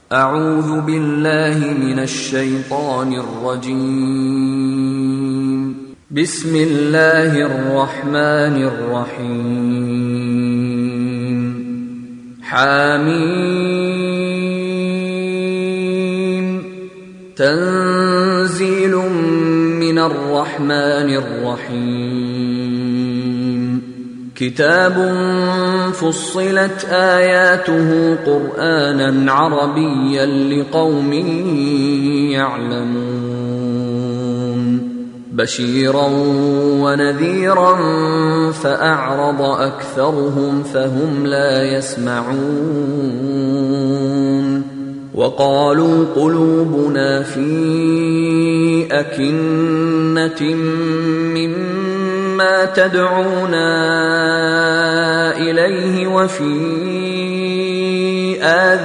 أعوذ بالله من الشيطان الرجيم. بسم الله الرحمن الرحيم. حميم. تنزيل من الرحمن الرحيم. كتاب فصلت آياته قرآنا عربيا لقوم يعلمون بشيرا ونذيرا فأعرض أكثرهم فهم لا يسمعون وقالوا قلوبنا في أكنة مما تدعونا إليه وفي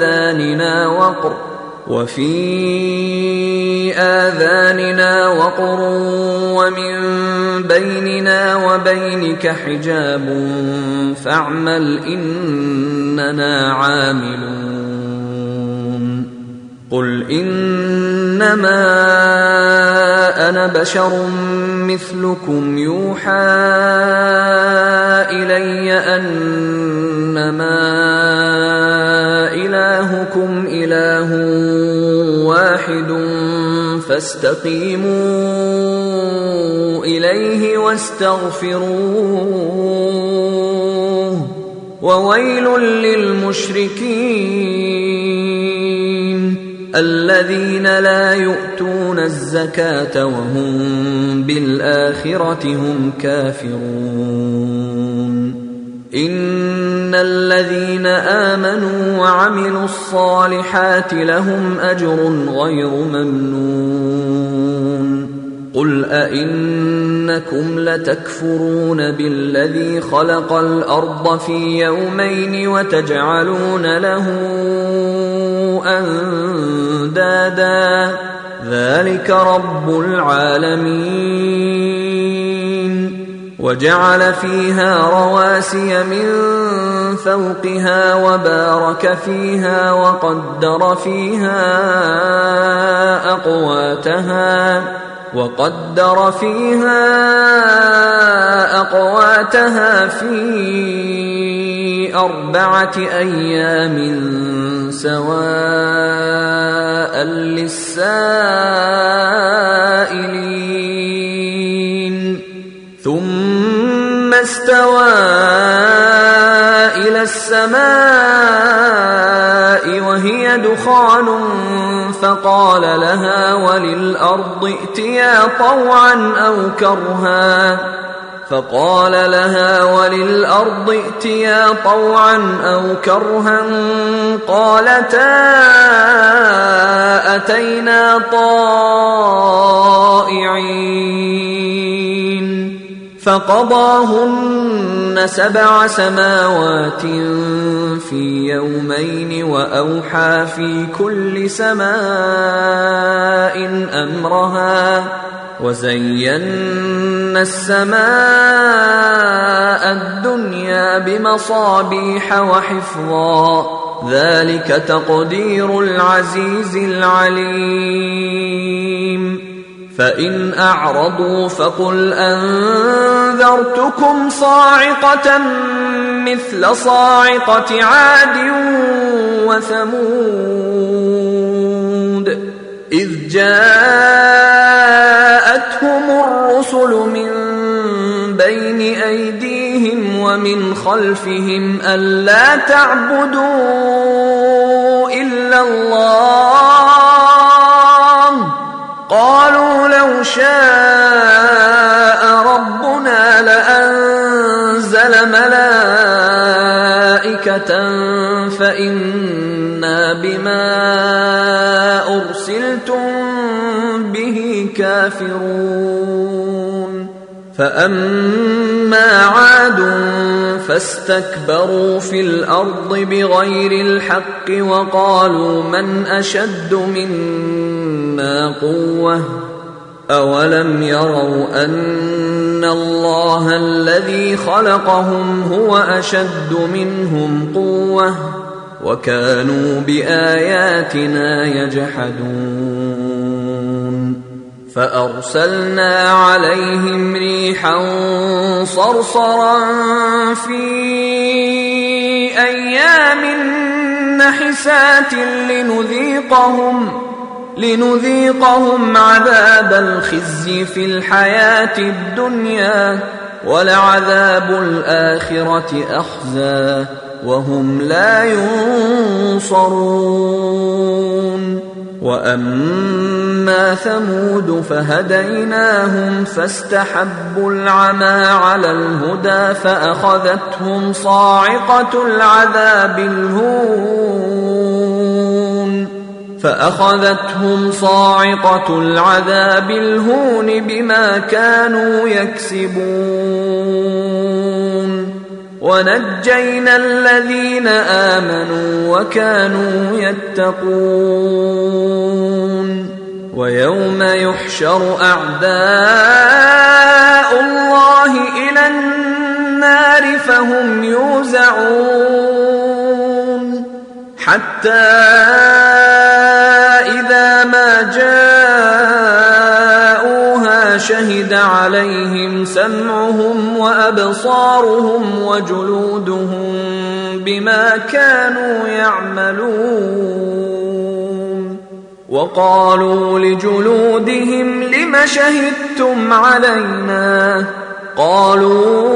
آذاننا وقر ومن بيننا وبينك حجاب فاعمل إننا عاملون قل إنما أنا بشر مثلكم يوحى إلي أنما إلهكم إله واحد فاستقيموا إليه واستغفروه وويل للمشركين الذين لا يؤتون الزكاة وهم بالآخرة هم كافرون إن الذين آمنوا وعملوا الصالحات لهم أجر غير ممنون قل أئنكم لتكفرون بالذي خلق الأرض في يومين وتجعلون له أندادا ذلك رب العالمين وجعل فيها رواسي من فوقها وبارك فيها وقدر فيها أقواتها في 4 أيام سواء للسائلين ثم استوى إلى السماء وهي دخان فقال لها وللأرض ائتيا طوعا أو كرها قالتا أتينا طائعين فقضاهن 7 سماوات في يومين وأوحى في كل سماء أمرها وزينا السماء الدنيا بمصابيح وحفظا ذلك تقدير العزيز العليم فإن أعرضوا فقل أنذرتكم صاعقة مثل صاعقة عاد وثمود إذ جاءتهم الرسل من بين أيديهم ومن خلفهم ألا تعبدوا إلا الله قالوا لو شاء ربنا لأنزل ملائكة فإنا بما أرسلتم به كافرون فأما عاد فاستكبروا في الأرض بغير الحق وقالوا من أشد منا قوة أولم يروا أن الله الذي خلقهم هو أشد منهم قوة وكانوا بآياتنا يجحدون فأرسلنا عليهم ريحا صرصرا في أيام نحسات لنذيقهم عذاب الخزي في الحياة الدنيا ولعذاب الآخرة أخزى وهم لا ينصرون وأما ثمود فهديناهم فاستحبوا العمى على الهدى فأخذتهم صاعقة العذاب الهون بما كانوا يكسبون ونجينا الذين آمنوا وكانوا يتقون ويوم يحشر أعداء الله إلى النار فهم يوزعون حتى إذا ما جاءوها شهد عليهم سمعهم وأبصارهم وجلودهم بما كانوا يعملون وقالوا لجلودهم لم شهدتم علينا قالوا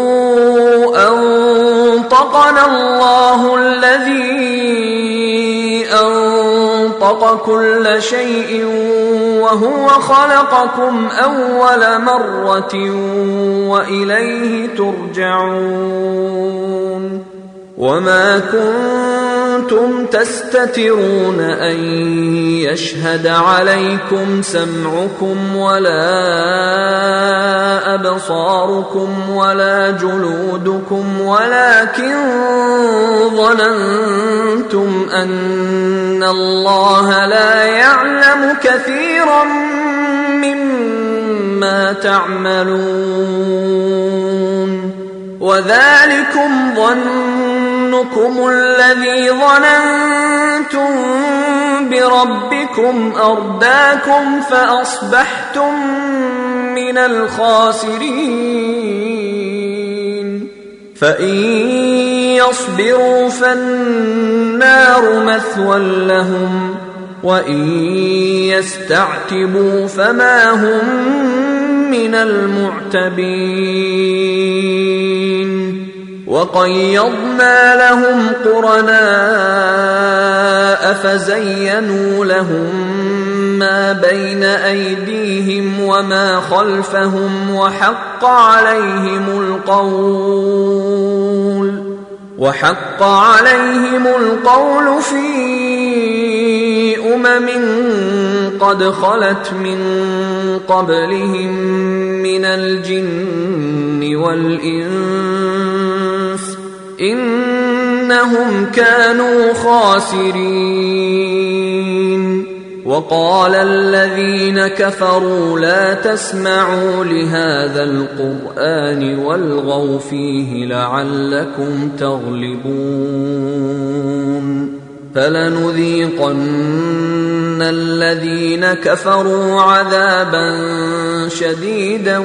أنطقنا الله الذي أنطق كل شيء وهو خلقكم أول مرة وإليه ترجعون وما كنتم تستترون أن يشهد عليكم سمعكم ولا أبصاركم ولا جلودكم ولكن ظننتم أن الله لا يعلم كثيرا مما تعملون وذلكم ظنكم الذي ظننتم بربكم أرداكم فأصبحتم من الخاسرين فإن يصبروا فالنار مثوى لهم وإن يستعتبوا فما هم من المعتبين وقيضنا لهم قرناء فزينوا لهم ما بين أيديهم وما خلفهم وحق عليهم القول في قد خلت من قبلهم من الجن والإنس إنهم كانوا خاسرين وقال الذين كفروا لا تسمعوا لهذا القرآن والغوا فيه لعلكم تغلبون فلنذيقن الذين كفروا عذابا شديدا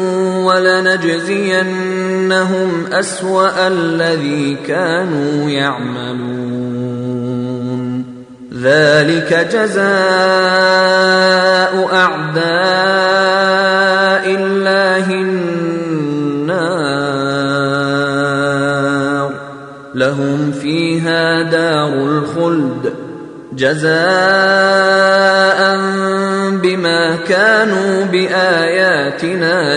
ولنجزينهم أسوأ الذي كانوا يعملون ذلك جزاء أعداء الله النار لهم فيها دار الخلد جزاء بما كانوا بآياتنا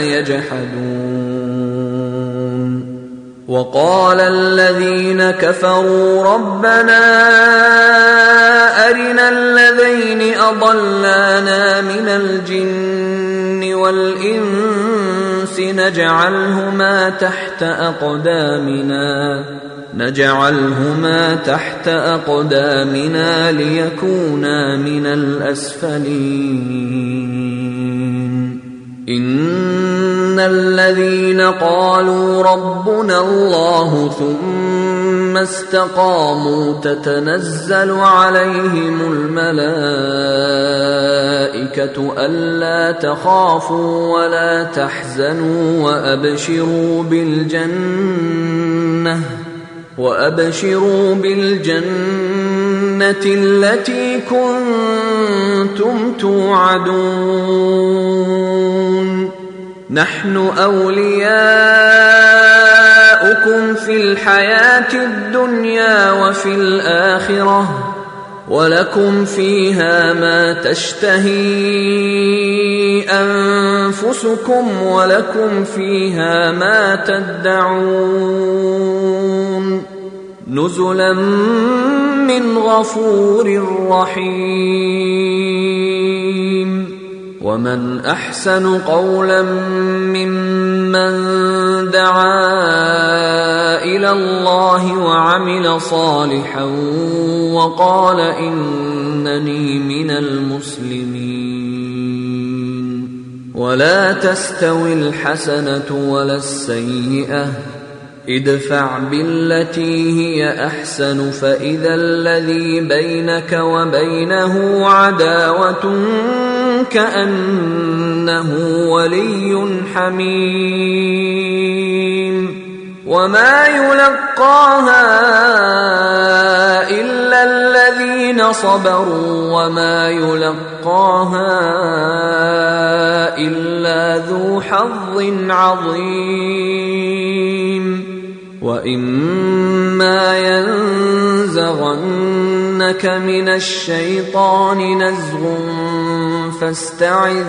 يجحدون وقال الذين كفروا ربنا أرنا الذين أضلانا من الجن والإنس نجعلهما تحت أقدامنا ليكونا من الأسفلين إن الذين قالوا ربنا الله ثم استقاموا تتنزل عليهم الملائكة ألا تخافوا ولا تحزنوا وأبشروا بالجنة التي كنتم توعدون نحن أولياؤكم في الحياة الدنيا وفي الآخرة ولكم فيها ما تشتهي أنفسكم ولكم فيها ما تدعون نزلا من غفور رحيم ومن أحسن قولا ممن دعا إلى الله وعمل صالحا وقال إنني من المسلمين ولا تستوي الحسنة ولا السيئة ادفع بالتي هي أحسن فإذا الذي بينك وبينه عداوة كأنه ولي حميم وما يلقاها إلا الذين صبروا وما يلقاها إلا ذو حظ عظيم وإما ينزغنك من الشيطان نزغ فاستعذ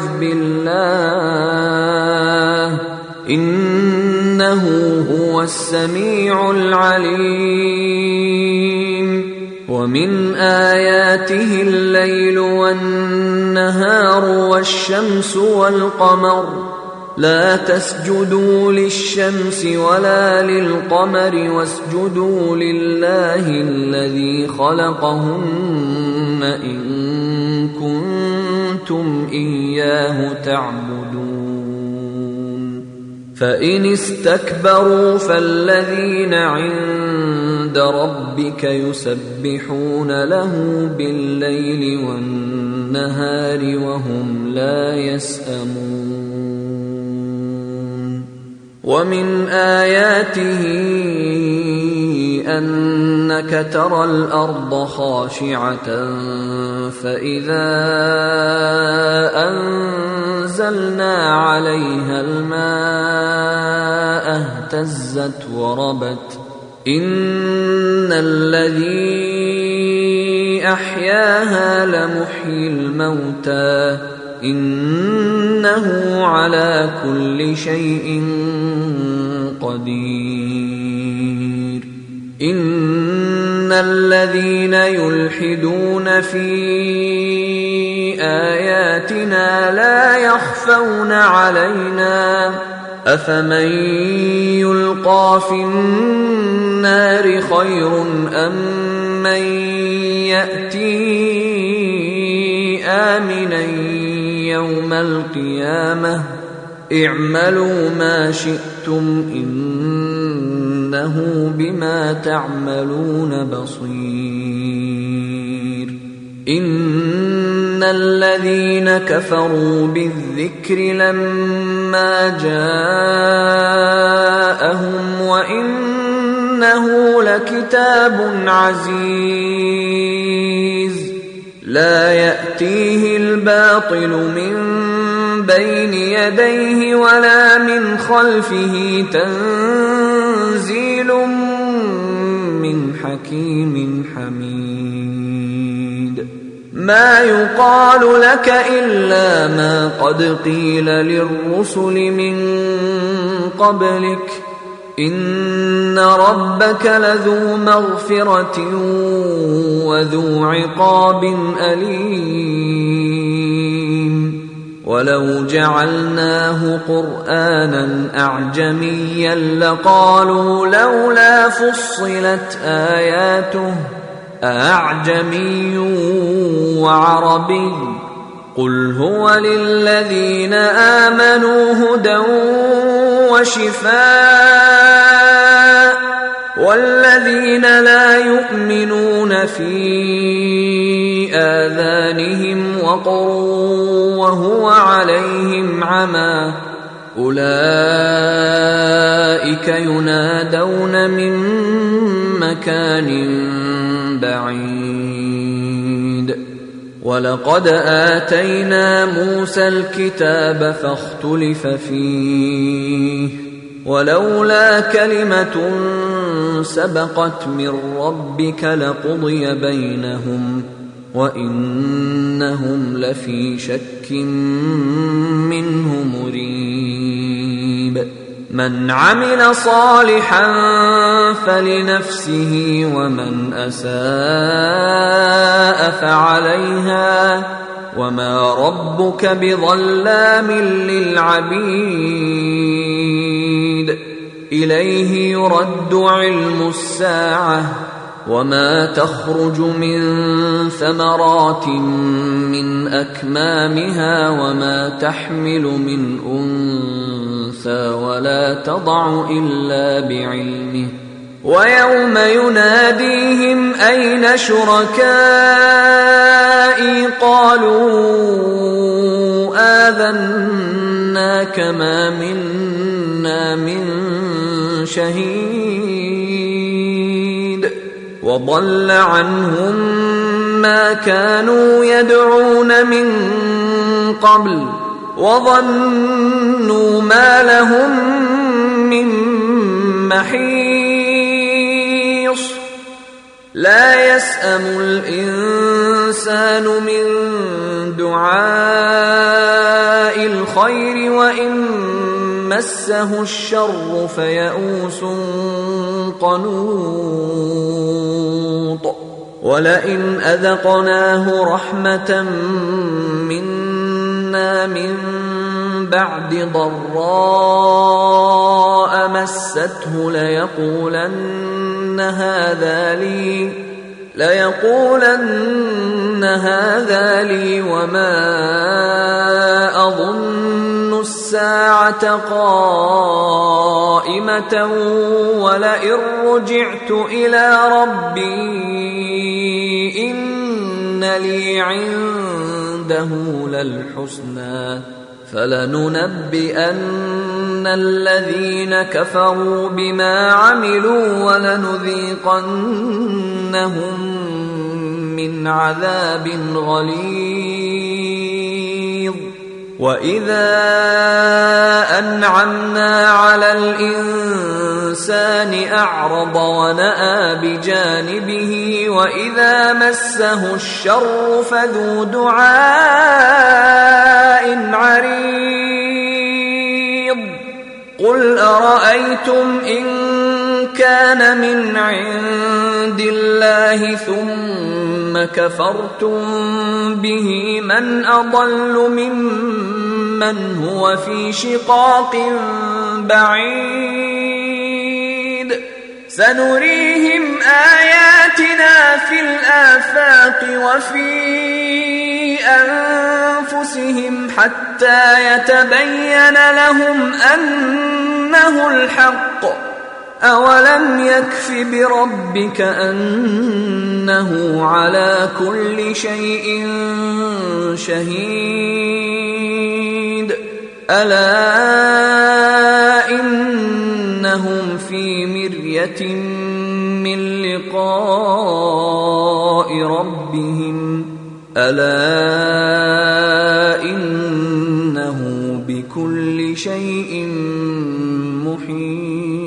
بالله إنه هو السميع العليم ومن آياته الليل والنهار والشمس والقمر لا تسجدوا للشمس ولا للقمر واسجدوا لله الذي خلقهن إن كنتم إياه تعبدون فإن استكبروا فالذين عند ربك يسبحون له بالليل والنهار وهم لا يسأمون ومن آياته أنك ترى الأرض خاشعة فإذا أنزلنا عليها الماء اهتزت وربت إن الذي أحياها لمحيي الموتى إنه على كل شيء قدير إن الذين يلحدون في آياتنا لا يخفون علينا أفمن يلقى في النار خير أم من يأتي آمنا يوم القيامة اعملوا ما شئتم إنه بما تعملون بصير إن الذين كفروا بالذكر لما جاءهم وإنه لكتاب عزيز لا يأتيه الباطل من بين يديه ولا من خلفه تنزيل من حكيم حميد ما يقال لك إلا ما قد قيل للرسل من قبلك إن ربك لذو مغفرة وذو عقاب أليم ولو جعلناه قرآنا أعجميا لقالوا لولا فصلت آياته أعجمي وعربي قل هو للذين آمنوا هدى وشفاء والذين لا يؤمنون في آذانهم وقر وهو عليهم عمى أولئك ينادون من مكان بعيد ولقد آتينا موسى الكتاب فاختلف فيه ولولا كلمة سبقت من ربك لقضي بينهم وإنهم لفي شك منه مريب من عمل صالحا فلنفسه ومن أساء فعليها وما ربك بظلام للعبيد إليه يرد علم الساعة وما تخرج من ثمرات من أكمامها وما تحمل من أنثى ولا تضع إلا بعلمه ويوم يناديهم أين شركائي قالوا آذناك ما منا من شهيد وضل عنهم ما كانوا يدعون من قبل وظنوا ما لهم من محيص لا يسأم الإنسان من دعاء الخير وإن مسه الشر فيئوس قنوط ولئن أذقناه رحمة منا من بعد ضراء مسته ليقولن هذا لي وما أظن الساعة قائمة ولئن رجعت إلى ربي إن لي عنده للحسنى فلننبئن الذين كفروا بما عملوا ولنذيقنهم من عذاب غليظ وإذا أنعمنا على الإنسان أعرض ونأى بجانبه وإذا مسه الشر فذو دعاء عريض قل أرأيتم إن كان من عند الله ثم كفرتم به من أضل ممن هو في شقاق بعيد سنريهم آياتنا في الآفاق وفي أنفسهم حتى يتبين لهم أنه الحق أولم يكف بربك أنه على كل شيء شهيد ألا إنهم في مرية من لقاء ربهم ألا إنه بكل شيء محيط